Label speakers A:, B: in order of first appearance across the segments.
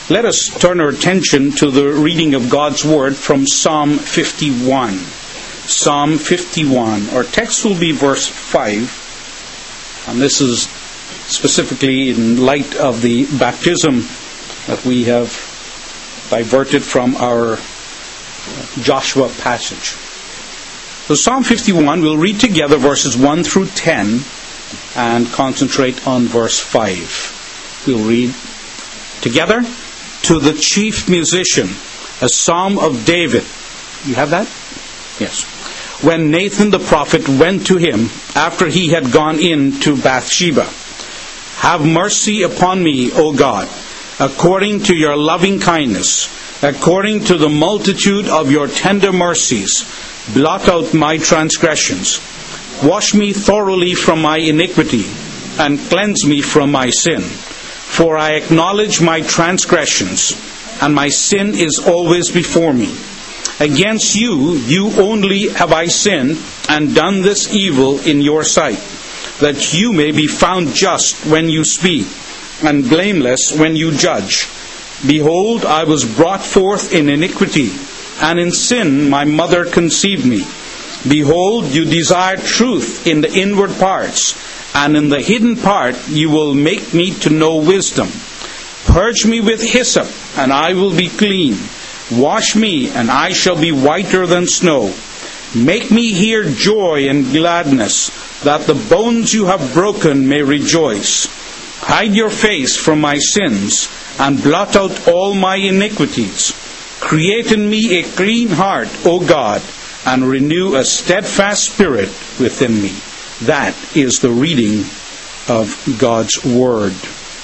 A: Let us turn our attention to the reading of God's Word from Psalm 51. Psalm 51. Our text will be verse 5. And this is specifically in light of the baptism that we have diverted from our Joshua passage. So Psalm 51, we'll read together verses 1 through 10 and concentrate on verse 5. We'll read together. To the chief musician, a psalm of David. You have that? Yes. When Nathan the prophet went to him after he had gone in to Bathsheba. Have mercy upon me, O God, according to your loving kindness, according to the multitude of your tender mercies. Blot out my transgressions. Wash me thoroughly from my iniquity, and cleanse me from my sin. For I acknowledge my transgressions, and my sin is always before me. Against you only have I sinned, and done this evil in your sight, that you may be found just when you speak, and blameless when you judge. Behold, I was brought forth in iniquity, and in sin my mother conceived me. Behold, you desire truth in the inward parts, and in the hidden part you will make me to know wisdom. Purge me with hyssop, and I will be clean. Wash me, and I shall be whiter than snow. Make me hear joy and gladness, that the bones you have broken may rejoice. Hide your face from my sins, and blot out all my iniquities. Create in me a clean heart, O God, and renew a steadfast spirit within me. That is the reading of God's Word.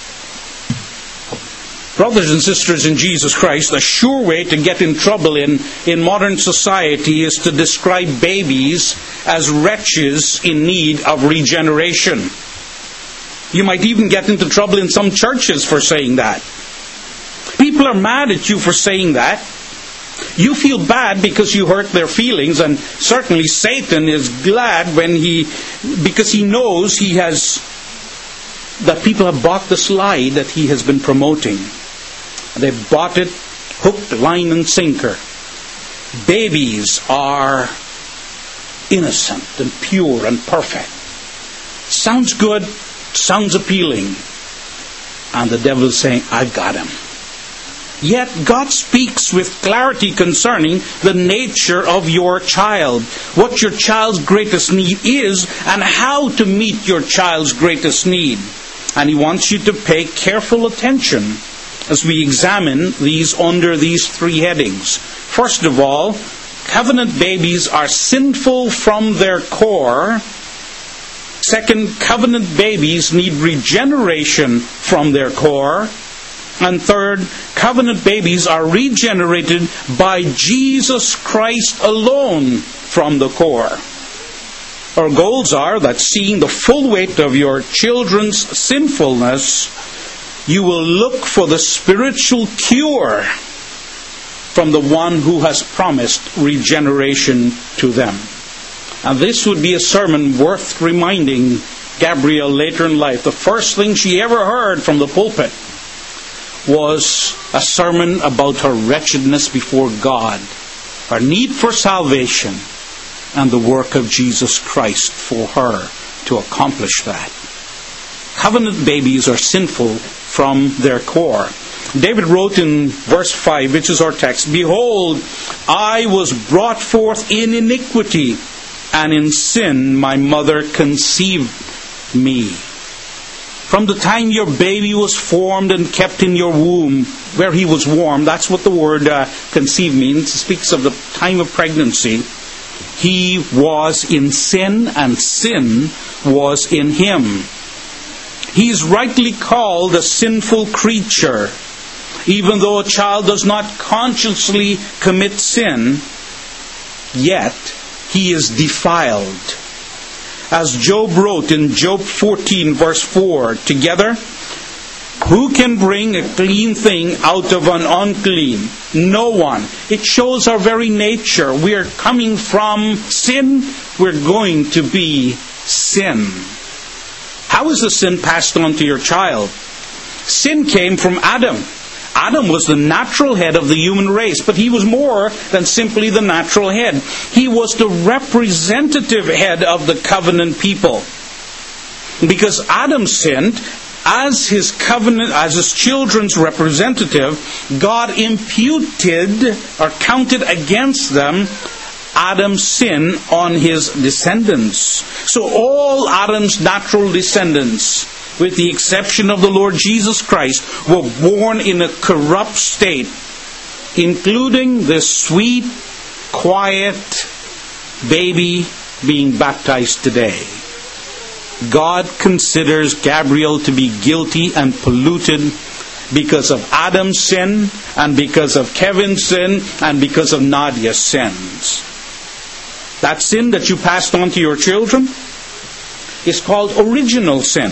A: Brothers and sisters in Jesus Christ, the sure way to get in trouble in modern society is to describe babies as wretches in need of regeneration. You might even get into trouble in some churches for saying that. People are mad at you for saying that. You feel bad because you hurt their feelings, and certainly Satan is glad because he knows that people have bought this lie that he has been promoting. They've bought it hook, line, and sinker. Babies are innocent and pure and perfect. Sounds good, sounds appealing. And the devil is saying, I've got him. Yet God speaks with clarity concerning the nature of your child, what your child's greatest need is, and how to meet your child's greatest need. And He wants you to pay careful attention as we examine these under these three headings. First of all, covenant babies are sinful from their core. Second, covenant babies need regeneration from their core. And third, covenant babies are regenerated by Jesus Christ alone from the core. Our goals are that seeing the full weight of your children's sinfulness, you will look for the spiritual cure from the one who has promised regeneration to them. And this would be a sermon worth reminding Gabrielle later in life. The first thing she ever heard from the pulpit was a sermon about her wretchedness before God, her need for salvation, and the work of Jesus Christ for her to accomplish that. Covenant babies are sinful from their core. David wrote in verse 5, which is our text, Behold, I was brought forth in iniquity, and in sin my mother conceived me. From the time your baby was formed and kept in your womb, where he was warm, that's what the word conceive means. It speaks of the time of pregnancy. He was in sin, and sin was in him. He is rightly called a sinful creature. Even though a child does not consciously commit sin, yet he is defiled. As Job wrote in Job 14 verse 4, together, who can bring a clean thing out of an unclean? No one. It shows our very nature. We are coming from sin. We're going to be sin. How is the sin passed on to your child? Sin came from Adam. Adam was the natural head of the human race, but he was more than simply the natural head. He was the representative head of the covenant people. Because Adam sinned, as his covenant, as his children's representative, God imputed or counted against them Adam's sin on his descendants. So all Adam's natural descendants, with the exception of the Lord Jesus Christ, were born in a corrupt state, including this sweet, quiet baby being baptized today. God considers Gabriel to be guilty and polluted because of Adam's sin, and because of Kevin's sin, and because of Nadia's sins. That sin that you passed on to your children is called original sin.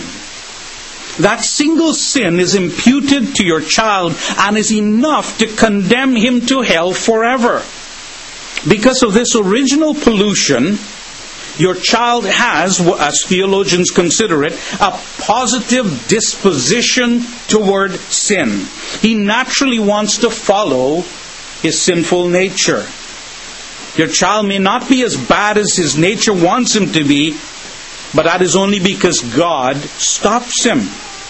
A: That single sin is imputed to your child and is enough to condemn him to hell forever. Because of this original pollution, your child has, as theologians consider it, a positive disposition toward sin. He naturally wants to follow his sinful nature. Your child may not be as bad as his nature wants him to be, but that is only because God stops him.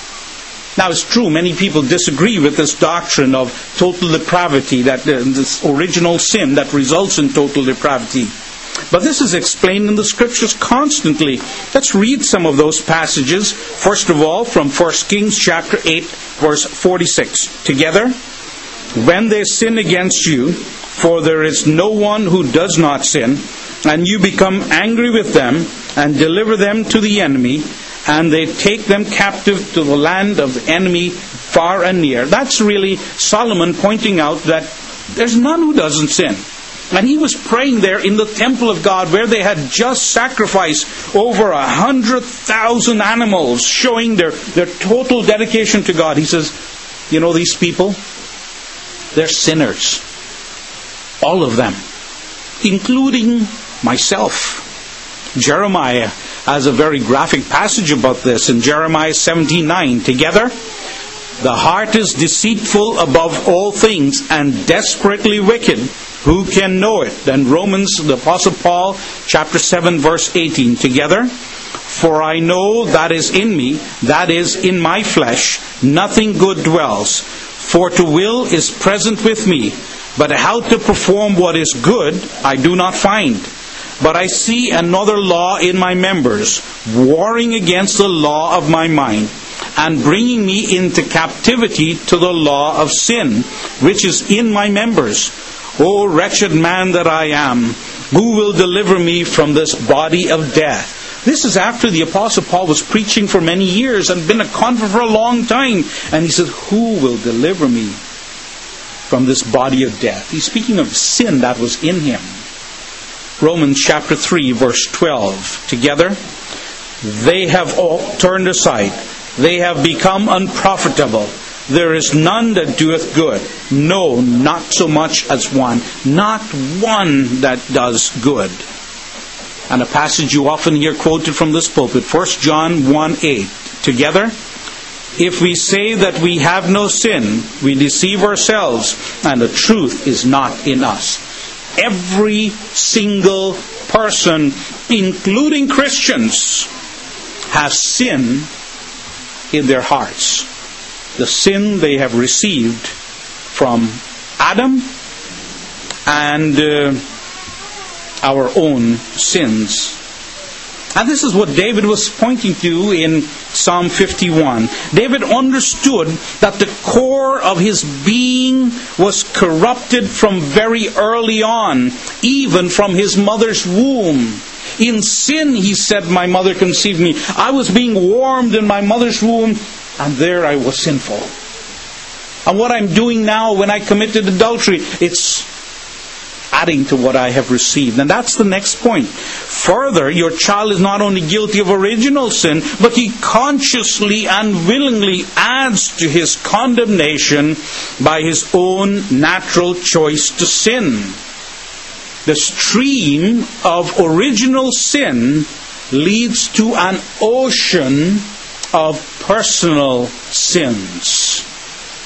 A: Now, it's true, many people disagree with this doctrine of total depravity, that this original sin that results in total depravity. But this is explained in the Scriptures constantly. Let's read some of those passages. First of all, from 1 Kings chapter 8, verse 46. Together, when they sin against you, for there is no one who does not sin, and you become angry with them, and deliver them to the enemy, and they take them captive to the land of the enemy far and near. That's really Solomon pointing out that there's none who doesn't sin. And he was praying there in the temple of God, where they had just sacrificed over 100,000 animals, showing their total dedication to God. He says, you know, these people, they're sinners. All of them, including myself. Jeremiah has a very graphic passage about this in Jeremiah 17:9. Together, the heart is deceitful above all things and desperately wicked. Who can know it? Then Romans, the Apostle Paul, chapter 7, verse 18. Together, for I know that is in me, that is in my flesh, nothing good dwells. For to will is present with me, but how to perform what is good I do not find. But I see another law in my members, warring against the law of my mind, and bringing me into captivity to the law of sin, which is in my members. O wretched man that I am, who will deliver me from this body of death? This is after the Apostle Paul was preaching for many years and been a convert for a long time. And he says, who will deliver me from this body of death? He's speaking of sin that was in him. Romans chapter 3, verse 12. Together, they have all turned aside. They have become unprofitable. There is none that doeth good. No, not so much as one. Not one that does good. And a passage you often hear quoted from this pulpit, 1 John 1:8. Together, if we say that we have no sin, we deceive ourselves, and the truth is not in us. Every single person, including Christians, has sin in their hearts. The sin they have received from Adam and our own sins. And this is what David was pointing to in Psalm 51. David understood that the core of his being was corrupted from very early on, even from his mother's womb. In sin, he said, my mother conceived me. I was being warmed in my mother's womb, and there I was sinful. And what I'm doing now when I committed adultery, it's adding to what I have received. And that's the next point. Further, your child is not only guilty of original sin, but he consciously and willingly adds to his condemnation by his own natural choice to sin. The stream of original sin leads to an ocean of personal sins.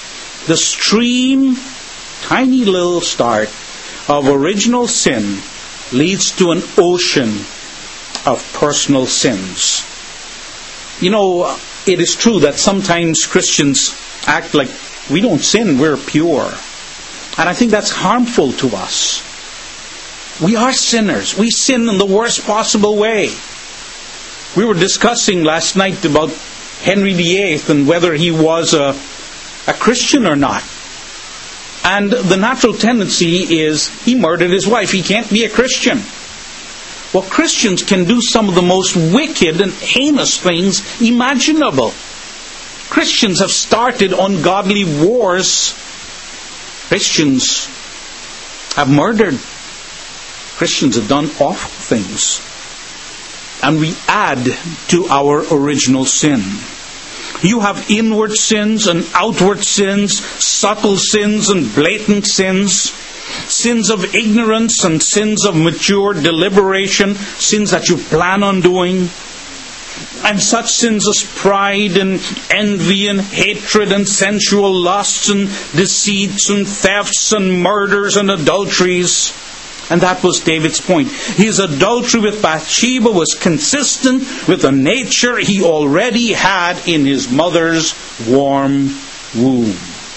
A: The stream, tiny little start of original sin leads to an ocean of personal sins. You know, it is true that sometimes Christians act like we don't sin, we're pure. And I think that's harmful to us. We are sinners. We sin in the worst possible way. We were discussing last night about Henry VIII and whether he was a Christian or not. And the natural tendency is he murdered his wife. He can't be a Christian. Well, Christians can do some of the most wicked and heinous things imaginable. Christians have started ungodly wars. Christians have murdered. Christians have done awful things. And we add to our original sin. You have inward sins and outward sins, subtle sins and blatant sins, sins of ignorance and sins of mature deliberation, sins that you plan on doing, and such sins as pride and envy and hatred and sensual lusts and deceits and thefts and murders and adulteries. And that was David's point. His adultery with Bathsheba was consistent with the nature he already had in his mother's warm womb.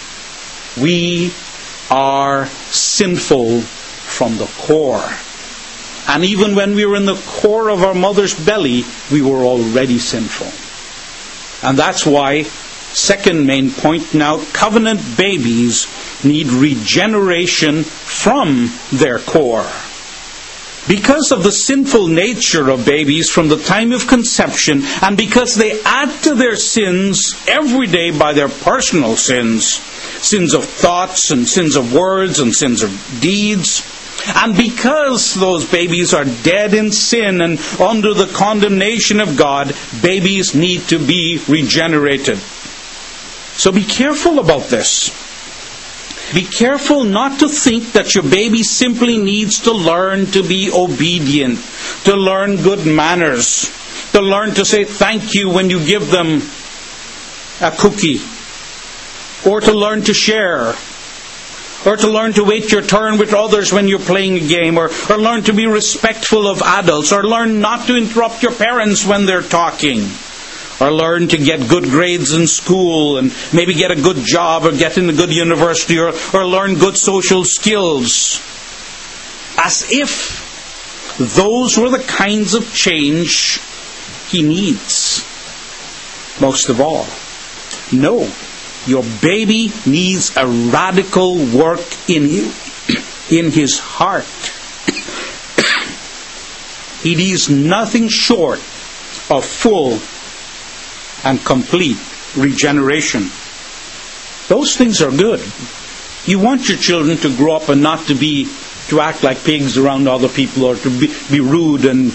A: We are sinful from the core. And even when we were in the core of our mother's belly, we were already sinful. And that's why, second main point now, covenant babies need regeneration from their core. Because of the sinful nature of babies from the time of conception, and because they add to their sins every day by their personal sins, sins of thoughts and sins of words and sins of deeds, and because those babies are dead in sin and under the condemnation of God, babies need to be regenerated. So be careful about this. Be careful not to think that your baby simply needs to learn to be obedient, to learn good manners, to learn to say thank you when you give them a cookie, or to learn to share, or to learn to wait your turn with others when you're playing a game, or learn to be respectful of adults, or learn not to interrupt your parents when they're talking, or learn to get good grades in school and maybe get a good job or get in a good university, or learn good social skills. As if those were the kinds of change he needs. Most of all, no. Your baby needs a radical work in his heart. He needs nothing short of full and complete regeneration. Those things are good. You want your children to grow up and not to act like pigs around other people, or to be rude and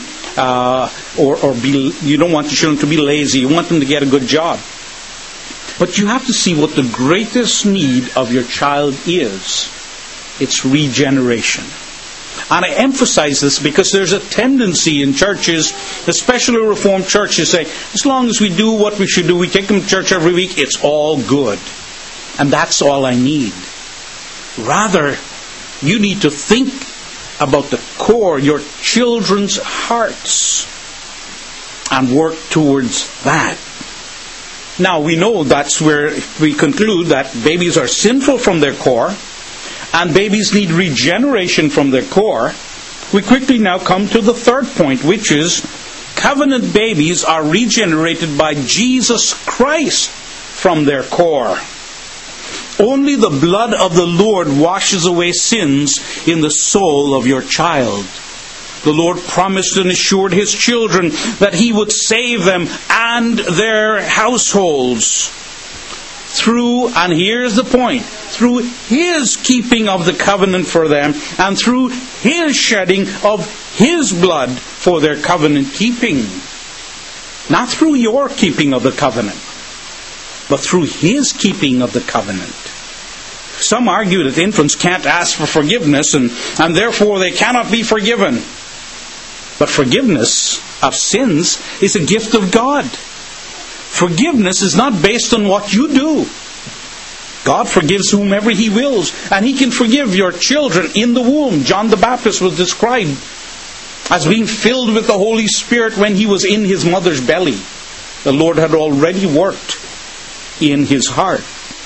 A: you don't want your children to be lazy. You want them to get a good job. But you have to see what the greatest need of your child is. It's regeneration. And I emphasize this because there's a tendency in churches, especially Reformed churches, say, as long as we do what we should do, we take them to church every week, it's all good. And that's all I need. Rather, you need to think about the core, your children's hearts, and work towards that. Now, we know that's where we conclude that babies are sinful from their core, and babies need regeneration from their core. We quickly now come to the third point, which is covenant babies are regenerated by Jesus Christ from their core. Only the blood of the Lord washes away sins in the soul of your child. The Lord promised and assured His children that He would save them and their households through, and here's the point, through His keeping of the covenant for them and through His shedding of His blood for their covenant keeping. Not through your keeping of the covenant, but through His keeping of the covenant. Some argue that infants can't ask for forgiveness and therefore they cannot be forgiven. But forgiveness of sins is a gift of God. Forgiveness is not based on what you do. God forgives whomever He wills, and He can forgive your children in the womb. John the Baptist was described as being filled with the Holy Spirit when he was in his mother's belly. The Lord had already worked in his heart.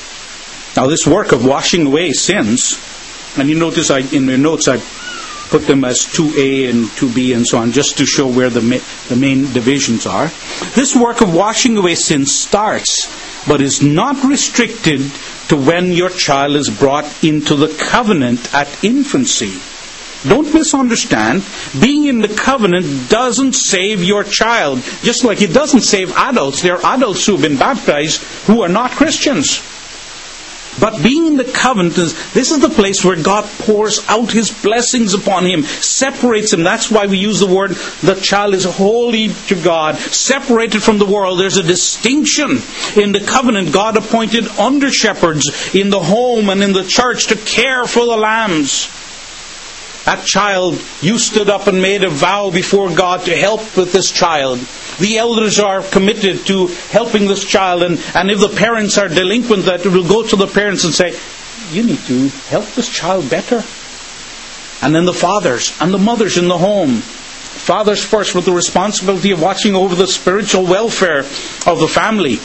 A: Now this work of washing away sins, and you notice in your notes I put them as 2A and 2B and so on, just to show where the main divisions are. This work of washing away sin starts, but is not restricted to when your child is brought into the covenant at infancy. Don't misunderstand. Being in the covenant doesn't save your child, just like it doesn't save adults. There are adults who have been baptized who are not Christians. But being in the covenant, this is the place where God pours out His blessings upon him, separates him. That's why we use the word, the child is holy to God, separated from the world. There's a distinction in the covenant. God appointed under shepherds in the home and in the church to care for the lambs. That child, you stood up and made a vow before God to help with this child. The elders are committed to helping this child, and if the parents are delinquent, that will go to the parents and say, you need to help this child better. And then the fathers and the mothers in the home. Fathers first with the responsibility of watching over the spiritual welfare of the family.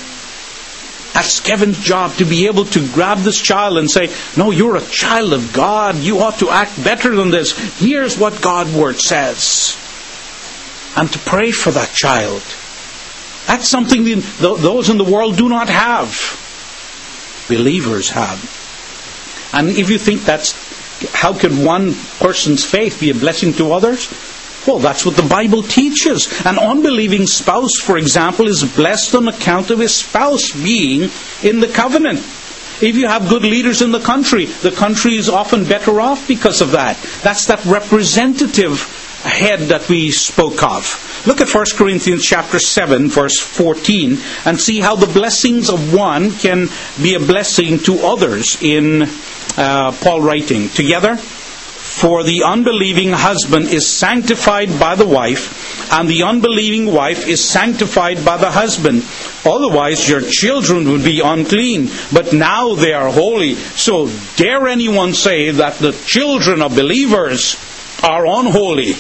A: That's Kevin's job, to be able to grab this child and say, no, you're a child of God. You ought to act better than this. Here's what God's Word says. And to pray for that child. That's something those in the world do not have. Believers have. And if you think how could one person's faith be a blessing to others? Well, that's what the Bible teaches. An unbelieving spouse, for example, is blessed on account of his spouse being in the covenant. If you have good leaders in the country is often better off because of that. That's that representative head that we spoke of. Look at 1 Corinthians chapter 7, verse 14, and see how the blessings of one can be a blessing to others in Paul writing. Together? For the unbelieving husband is sanctified by the wife, and the unbelieving wife is sanctified by the husband. Otherwise your children would be unclean, but now they are holy. So dare anyone say that the children of believers are unholy?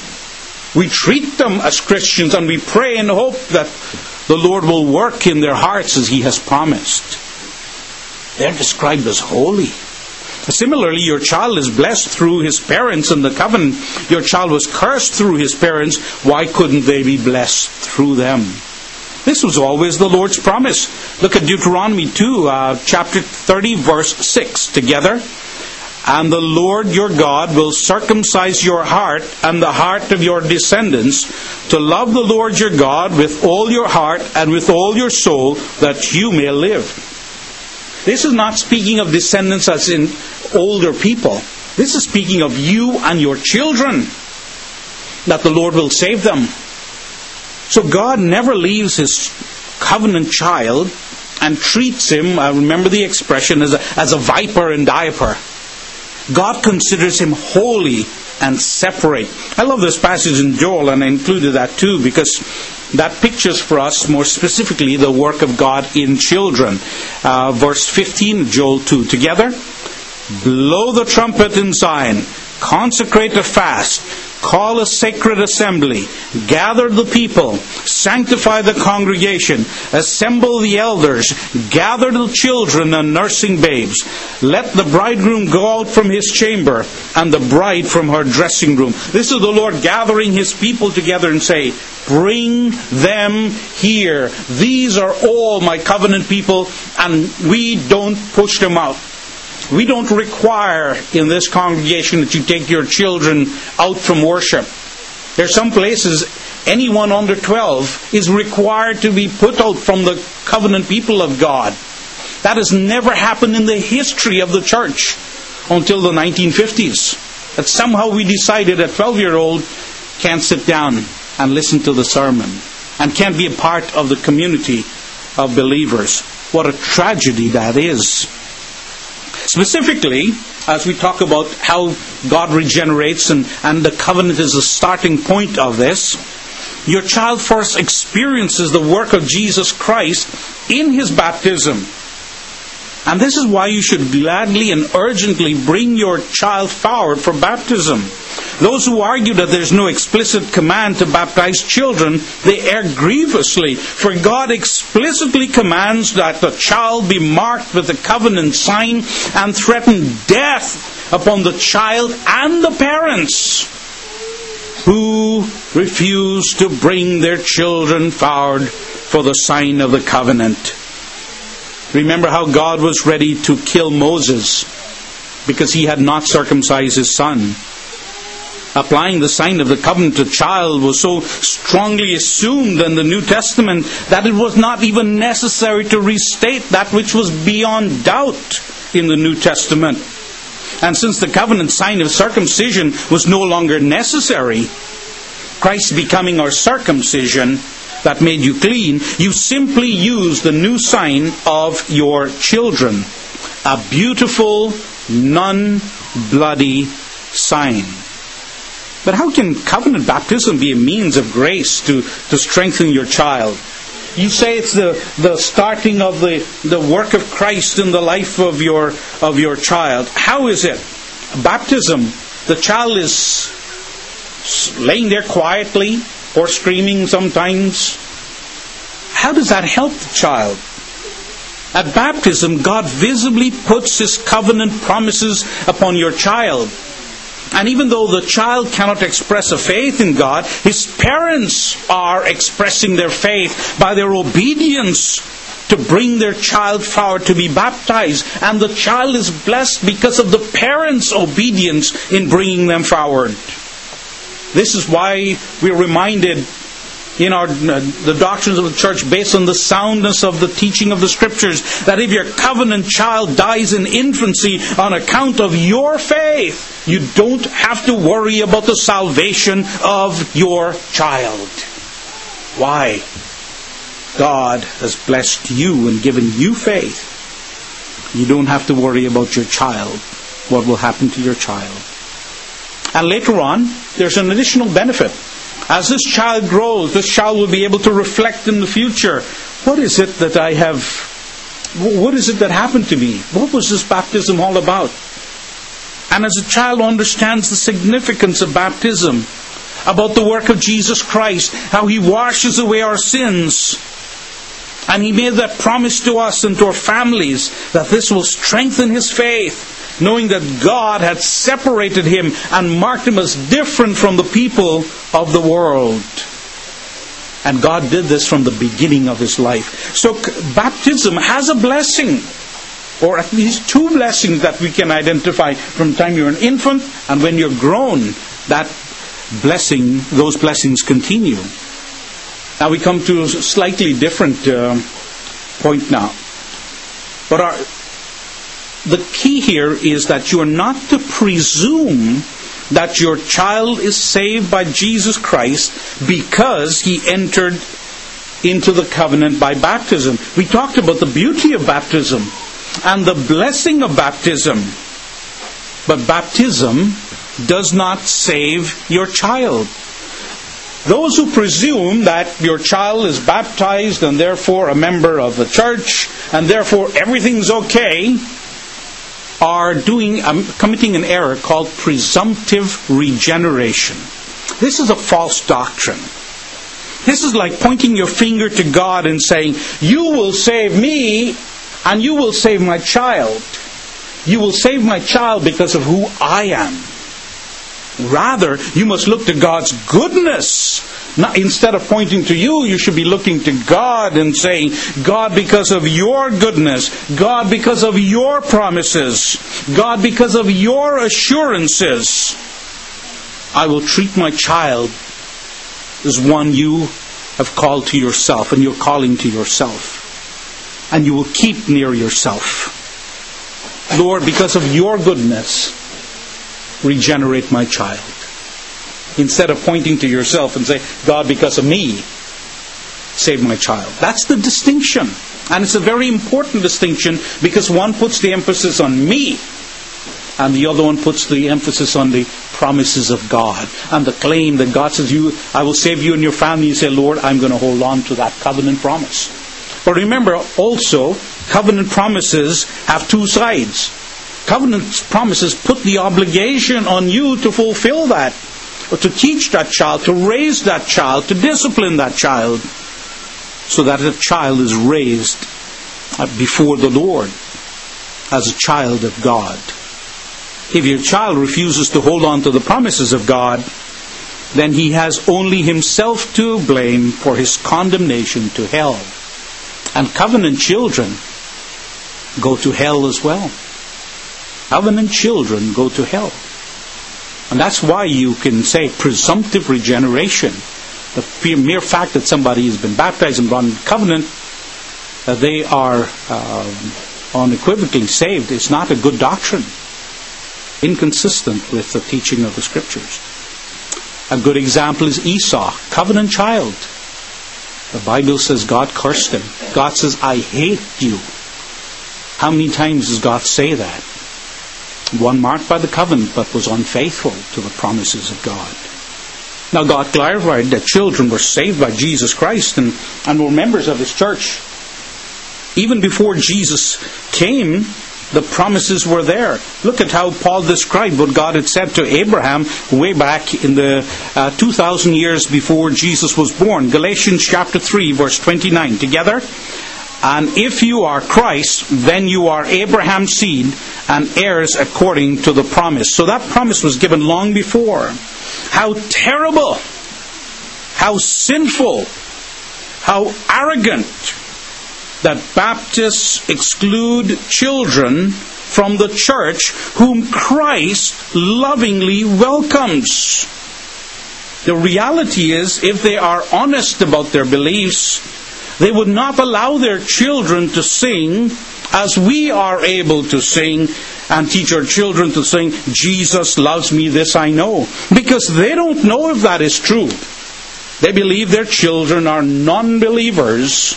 A: We treat them as Christians, and we pray and hope that the Lord will work in their hearts as He has promised. They're described as holy. Similarly, your child is blessed through his parents in the covenant. Your child was cursed through his parents. Why couldn't they be blessed through them? This was always the Lord's promise. Look at Deuteronomy 2, chapter 30, verse 6 together. And the Lord your God will circumcise your heart and the heart of your descendants, to love the Lord your God with all your heart and with all your soul, that you may live. This is not speaking of descendants as in older people. This is speaking of you and your children, that the Lord will save them. So God never leaves His covenant child and treats him, remember the expression, as a viper in diaper. God considers him holy and separate. I love this passage in Joel, and I included that too, because that pictures for us more specifically the work of God in children. Verse 15, Joel 2. Together, blow the trumpet in Zion, consecrate a fast, call a sacred assembly, gather the people, sanctify the congregation, assemble the elders, gather the children and nursing babes. Let the bridegroom go out from his chamber, and the bride from her dressing room. This is the Lord gathering His people together and say, bring them here. These are all my covenant people, and we don't push them out. We don't require in this congregation that you take your children out from worship. There are some places anyone under 12 is required to be put out from the covenant people of God. That has never happened in the history of the church until the 1950s. That somehow we decided a 12-year-old can't sit down and listen to the sermon and can't be a part of the community of believers. What a tragedy that is. Specifically, as we talk about how God regenerates and the covenant is the starting point of this, your child first experiences the work of Jesus Christ in His baptism. And this is why you should gladly and urgently bring your child forward for baptism. Those who argue that there's no explicit command to baptize children, they err grievously. For God explicitly commands that the child be marked with the covenant sign and threaten death upon the child and the parents who refuse to bring their children forward for the sign of the covenant. Remember how God was ready to kill Moses because he had not circumcised his son. Applying the sign of the covenant to child was so strongly assumed in the New Testament that it was not even necessary to restate that which was beyond doubt in the New Testament. And since the covenant sign of circumcision was no longer necessary, Christ becoming our circumcision that made you clean, you simply use the new sign of your children. A beautiful, non-bloody sign. But how can covenant baptism be a means of grace to strengthen your child? You say it's the starting of the work of Christ in the life of your child. How is it? Baptism, the child is laying there quietly or screaming sometimes. How does that help the child? At baptism, God visibly puts His covenant promises upon your child. And even though the child cannot express a faith in God, his parents are expressing their faith by their obedience to bring their child forward to be baptized. And the child is blessed because of the parents' obedience in bringing them forward. This is why we're reminded in the doctrines of the church, based on the soundness of the teaching of the Scriptures, that if your covenant child dies in infancy on account of your faith, you don't have to worry about the salvation of your child. Why? God has blessed you and given you faith. You don't have to worry about your child, what will happen to your child. And later on, there's an additional benefit. As this child grows, this child will be able to reflect in the future. What is it that I have? What is it that happened to me? What was this baptism all about? And as a child understands the significance of baptism, about the work of Jesus Christ, how He washes away our sins, and He made that promise to us and to our families that this will strengthen his faith, knowing that God had separated him and marked him as different from the people of the world. And God did this from the beginning of his life. So baptism has a blessing, or at least two blessings that we can identify from the time you're an infant and when you're grown. That blessing, those blessings continue. Now we come to a slightly different point now. But the key here is that you are not to presume that your child is saved by Jesus Christ because he entered into the covenant by baptism. We talked about the beauty of baptism and the blessing of baptism. But baptism does not save your child. Those who presume that your child is baptized and therefore a member of the church and therefore everything's okay are committing an error called presumptive regeneration. This is a false doctrine. This is like pointing your finger to God and saying, you will save me and you will save my child. You will save my child because of who I am. Rather, you must look to God's goodness. Now, instead of pointing to you, you should be looking to God and saying, God, because of your goodness, God, because of your promises, God, because of your assurances, I will treat my child as one you have called to yourself and you're calling to yourself. And you will keep near yourself. Lord, because of your goodness, regenerate my child. Instead of pointing to yourself and say, God, because of me, save my child. That's the distinction. And it's a very important distinction because one puts the emphasis on me and the other one puts the emphasis on the promises of God and the claim that God says, I will save you and your family. You say, Lord, I'm going to hold on to that covenant promise. But remember also, covenant promises have two sides. Covenant promises put the obligation on you to fulfill that, or to teach that child, to raise that child, to discipline that child, so that the child is raised before the Lord as a child of God. If your child refuses to hold on to the promises of God, then he has only himself to blame for his condemnation to hell. And covenant children go to hell as well. Covenant children go to hell. And that's why you can say presumptive regeneration. The mere fact that somebody has been baptized and brought into covenant, they are unequivocally saved, is not a good doctrine. Inconsistent with the teaching of the Scriptures. A good example is Esau, covenant child. The Bible says God cursed him. God says, I hate you. How many times does God say that? One marked by the covenant, but was unfaithful to the promises of God. Now God clarified that children were saved by Jesus Christ and were members of His church. Even before Jesus came, the promises were there. Look at how Paul described what God had said to Abraham way back in the 2,000 years before Jesus was born. Galatians chapter 3, verse 29. Together. And if you are Christ, then you are Abraham's seed and heirs according to the promise. So that promise was given long before. How terrible, how sinful, how arrogant that Baptists exclude children from the church whom Christ lovingly welcomes. The reality is, if they are honest about their beliefs, they would not allow their children to sing as we are able to sing and teach our children to sing, Jesus loves me, this I know. Because they don't know if that is true. They believe their children are non-believers,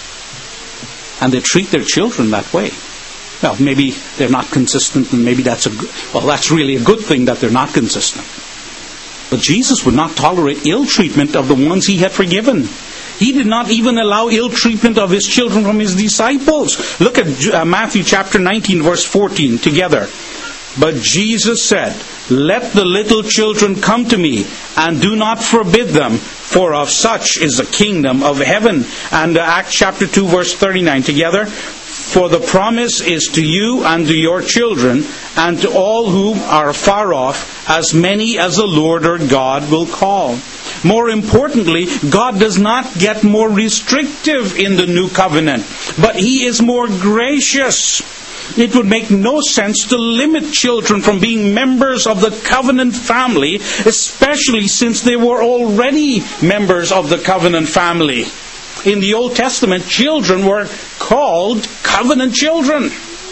A: and they treat their children that way. Well, maybe they're not consistent, and maybe that's really a good thing that they're not consistent. But Jesus would not tolerate ill treatment of the ones He had forgiven. He did not even allow ill treatment of His children from His disciples. Look at Matthew chapter 19, verse 14, together. But Jesus said, let the little children come to me, and do not forbid them, for of such is the kingdom of heaven. And Acts chapter 2, verse 39, together. For the promise is to you and to your children, and to all who are far off, as many as the Lord our God will call. More importantly, God does not get more restrictive in the new covenant, but He is more gracious. It would make no sense to limit children from being members of the covenant family, especially since they were already members of the covenant family. In the Old Testament, children were called covenant children.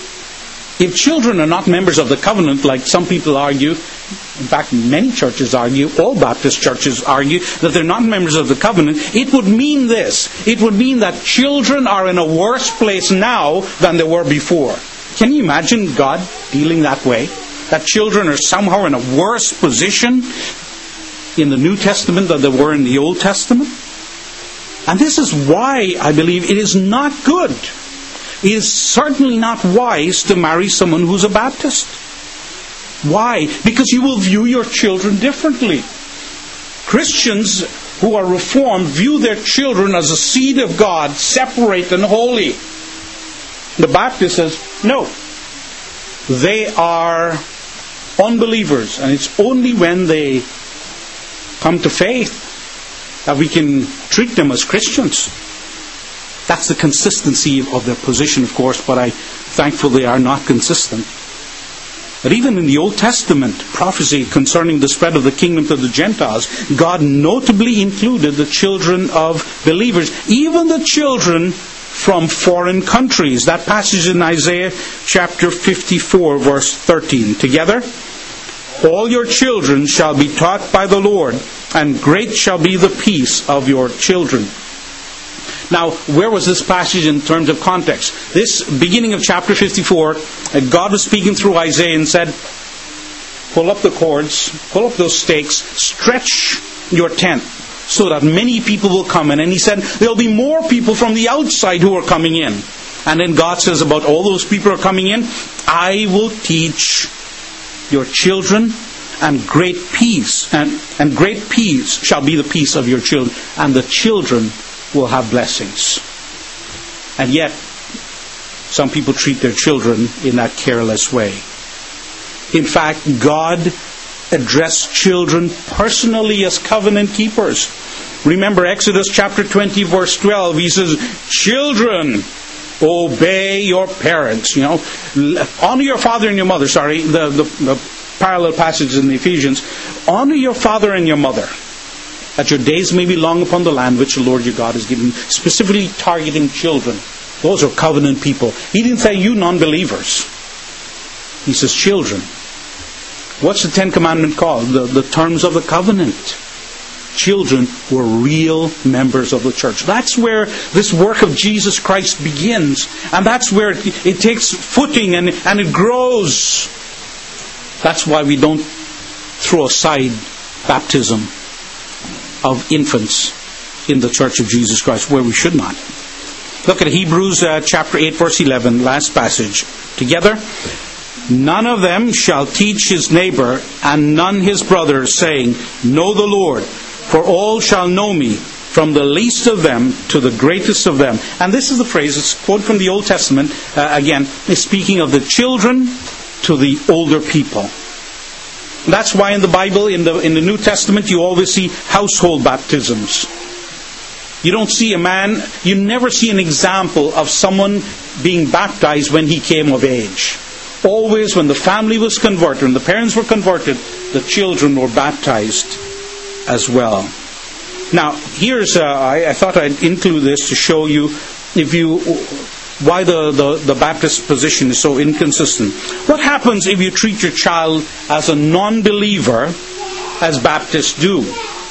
A: If children are not members of the covenant, like some people argue, in fact, many churches argue, all Baptist churches argue, that they're not members of the covenant, it would mean this. It would mean that children are in a worse place now than they were before. Can you imagine God dealing that way? That children are somehow in a worse position in the New Testament than they were in the Old Testament? And this is why I believe it is not good. It is certainly not wise to marry someone who's a Baptist. Why? Because you will view your children differently. Christians who are Reformed view their children as a seed of God, separate and holy. The Baptist says, no. They are unbelievers, and it's only when they come to faith that we can treat them as Christians. That's the consistency of their position, of course, but I thankfully they are not consistent. But even in the Old Testament prophecy concerning the spread of the kingdom to the Gentiles, God notably included the children of believers, even the children from foreign countries. That passage in Isaiah chapter 54, verse 13. Together, all your children shall be taught by the Lord, and great shall be the peace of your children. Now, where was this passage in terms of context? This beginning of chapter 54, God was speaking through Isaiah and said, pull up the cords, pull up those stakes, stretch your tent so that many people will come in. And he said, there'll be more people from the outside who are coming in. And then God says about all those people who are coming in, I will teach your children, and great peace, and great peace shall be the peace of your children, and the children will have blessings. And yet, some people treat their children in that careless way. In fact, God addressed children personally as covenant keepers. Remember Exodus chapter 20 verse 12. He says, children, obey your parents. Honor your father and your mother. Sorry, the parallel passage in Ephesians. Honor your father and your mother, that your days may be long upon the land which the Lord your God has given you. Specifically targeting children. Those are covenant people. He didn't say you non-believers. He says children. What's the 10th commandment called? The terms of the covenant. Children were real members of the church. That's where this work of Jesus Christ begins. And that's where it takes footing and it grows. That's why we don't throw aside baptism of infants in the Church of Jesus Christ, where we should not. Look at Hebrews chapter 8 verse 11, last passage. Together. None of them shall teach his neighbor and none his brother, saying, know the Lord, for all shall know me, from the least of them to the greatest of them. And this is the phrase, it's quoted from the Old Testament, again, is speaking of the children to the older people. That's why in the Bible, in the New Testament, you always see household baptisms. You don't see you never see an example of someone being baptized when he came of age. Always when the family was converted, when the parents were converted, the children were baptized as well. Now, here's, I thought I'd include this to show you why the Baptist position is so inconsistent. What happens if you treat your child as a non-believer, as Baptists do?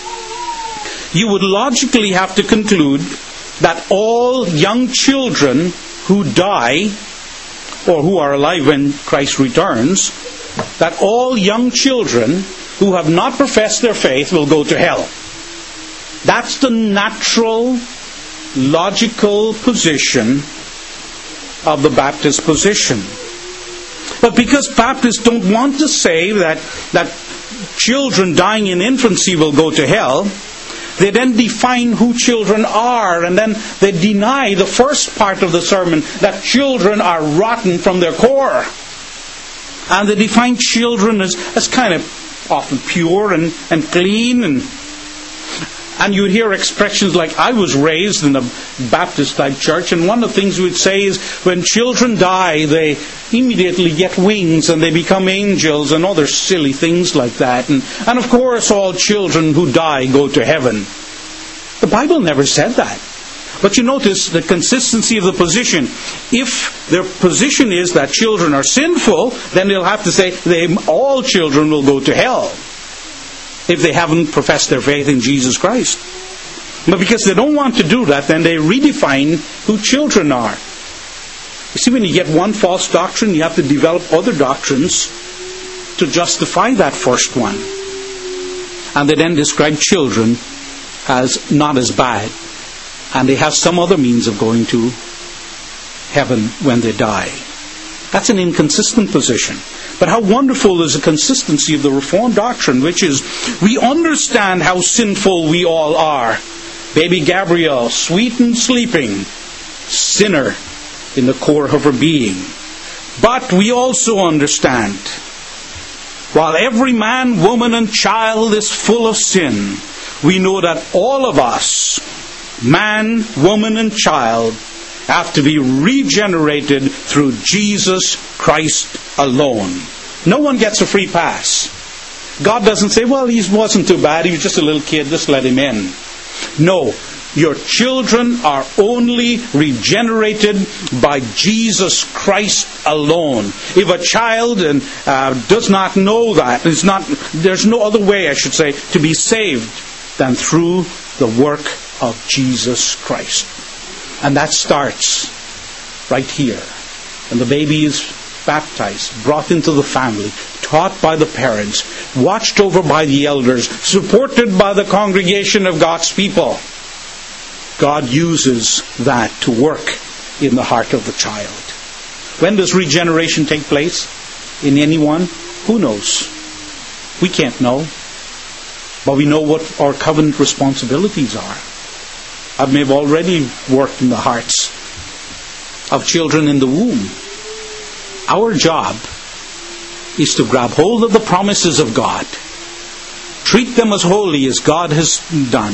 A: You would logically have to conclude that all young children who die, or who are alive when Christ returns, that all young children who have not professed their faith will go to hell. That's the natural, logical position of the Baptist position. But because Baptists don't want to say that children dying in infancy will go to hell, they then define who children are, and then they deny the first part of the sermon, that children are rotten from their core. And they define children as kind of often pure and clean. And you would hear expressions like, I was raised in a Baptist-type church, and one of the things we would say is, when children die, they immediately get wings and they become angels and other silly things like that. And of course, all children who die go to heaven. The Bible never said that. But you notice the consistency of the position. If their position is that children are sinful, then they'll have to say all children will go to hell if they haven't professed their faith in Jesus Christ. But because they don't want to do that, then they redefine who children are. You see, when you get one false doctrine, you have to develop other doctrines to justify that first one. And they then describe children as not as bad. And they have some other means of going to heaven when they die. That's an inconsistent position. But how wonderful is the consistency of the Reformed doctrine, which is, we understand how sinful we all are. Baby Gabrielle, sweet and sleeping, sinner in the core of her being. But we also understand, while every man, woman, and child is full of sin, we know that all of us, man, woman, and child, have to be regenerated through Jesus Christ alone. No one gets a free pass. God doesn't say, well, he wasn't too bad, he was just a little kid, just let him in. No, your children are only regenerated by Jesus Christ alone. If a child does not know that, there's no other way, I should say, to be saved than through the work of Jesus Christ. And that starts right here. When the baby is baptized, brought into the family, taught by the parents, watched over by the elders, supported by the congregation of God's people, God uses that to work in the heart of the child. When does regeneration take place? In anyone? Who knows? We can't know. But we know what our covenant responsibilities are. I may have already worked in the hearts of children in the womb. Our job is to grab hold of the promises of God, treat them as holy as God has done,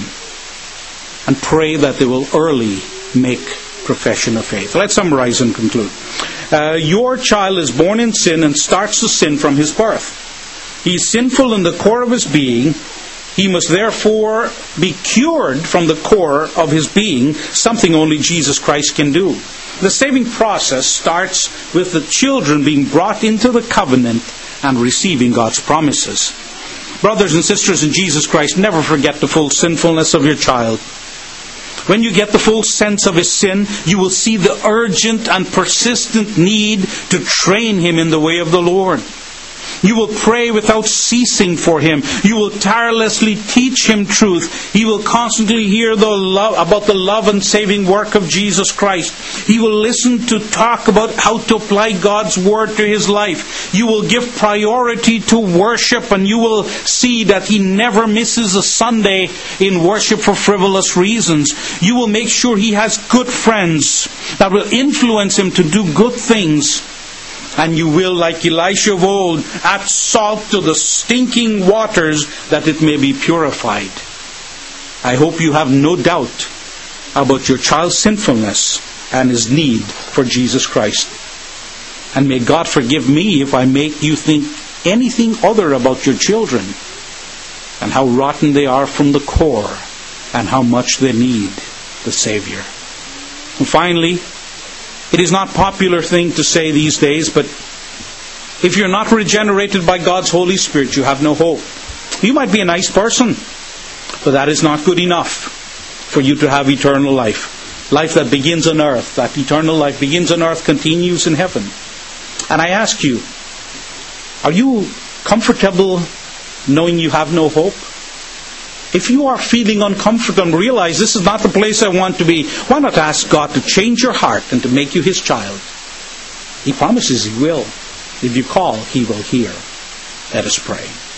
A: and pray that they will early make profession of faith. Let's summarize and conclude. Your child is born in sin and starts to sin from his birth. He is sinful in the core of his being. He must therefore be cured from the core of his being, something only Jesus Christ can do. The saving process starts with the children being brought into the covenant and receiving God's promises. Brothers and sisters in Jesus Christ, never forget the full sinfulness of your child. When you get the full sense of his sin, you will see the urgent and persistent need to train him in the way of the Lord. You will pray without ceasing for him. You will tirelessly teach him truth. He will constantly hear about the love and saving work of Jesus Christ. He will listen to talk about how to apply God's word to his life. You will give priority to worship, and you will see that he never misses a Sunday in worship for frivolous reasons. You will make sure he has good friends that will influence him to do good things. And you will, like Elisha of old, add salt to the stinking waters that it may be purified. I hope you have no doubt about your child's sinfulness and his need for Jesus Christ. And may God forgive me if I make you think anything other about your children and how rotten they are from the core and how much they need the Savior. And finally, it is not a popular thing to say these days, but if you're not regenerated by God's Holy Spirit, you have no hope. You might be a nice person, but that is not good enough for you to have eternal life. Life that begins on earth, that eternal life begins on earth, continues in heaven. And I ask you, are you comfortable knowing you have no hope? If you are feeling uncomfortable and realize this is not the place I want to be, why not ask God to change your heart and to make you his child? He promises he will. If you call, he will hear. Let us pray.